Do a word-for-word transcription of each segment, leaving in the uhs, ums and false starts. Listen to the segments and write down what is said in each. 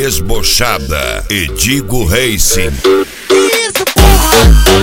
Desbochada e Digo Racing. Isso, porra!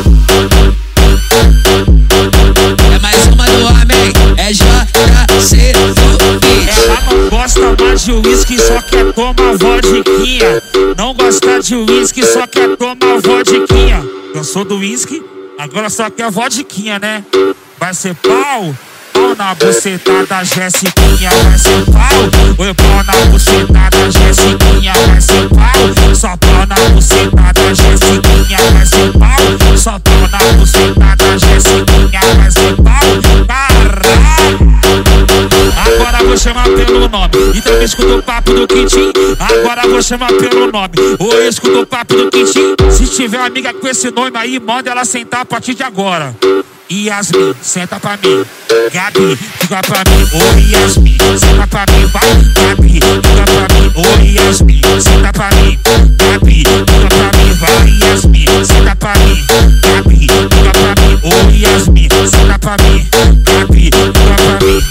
É mais uma do homem, é J C do beat. Ela não gosta mais de uísque, só quer tomar vodquinha. Não gosta de uísque, só quer tomar vodquinha. Eu sou do uísque, agora só quer vodquinha, né? Vai ser pau, pau na buceta da Jessiquinha. Vai ser pau, oi, pau na buceta da Jessiquinha. Vai ser pau, só pau na buceta da Jessiquinha. Vai ser pau, só pau na buceta da Jessiquinha. Vai ser pau, caralho. Agora vou chamar pelo nome, então escuta o papo do Quintim. Agora vou chamar pelo nome, oi, escuta o papo do Quintim. Se tiver amiga com esse nome aí, manda ela sentar a partir de agora. Yasmin, senta pra mim. Gabi, fica pra mim. Oi, Yasmin, senta pra mim. Vai, Gabi, fica pra mim. Oi, Yasmin, senta pra mim. Gabi, fica pra mim. Vai, Yasmin, senta pra mim. Gabi, fica pra mim. Oi, Yasmin, senta pra mim. Gabi, fica pra mim.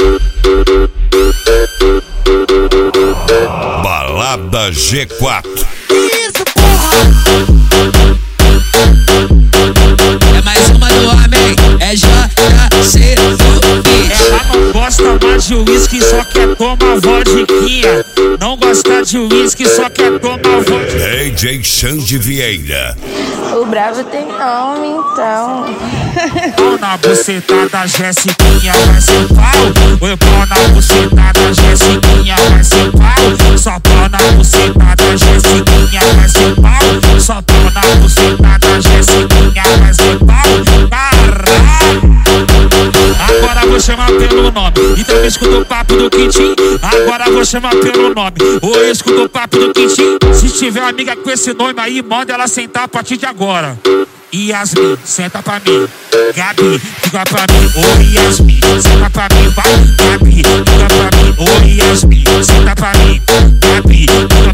Balada G quatro. Isso, porra! É mais uma do homem, é J C do beat. Ela não gosta mais de uísque, só quer tomar vodquinha. Não gosta de uísque, só quer tomar vodquinha. D J Xande Vieira. O bravo tem nome, então. Pau na buceta da Jessiquinha. Vai ser pau, oi, pau na buceta da Jessiquinha. Vai ser pau, só pau na buceta da Jessiquinha. Vai ser pau, só pau na buceta da Jessiquinha. Vai ser pau, caralho. Agora vou chamar pelo nome, então escuta o papo do Quintim. Agora vou chamar pelo nome, oi, escuta o papo do Quintim. Se tiver amiga com esse nome aí, manda ela sentar a partir de agora. Yasmin, senta pra mim. Gabi, fica pra mim. Oi, Yasmin, senta pra mim. Vai, Gabi, fica pra mim. Oi, Yasmin, senta pra mim. Gabi, fica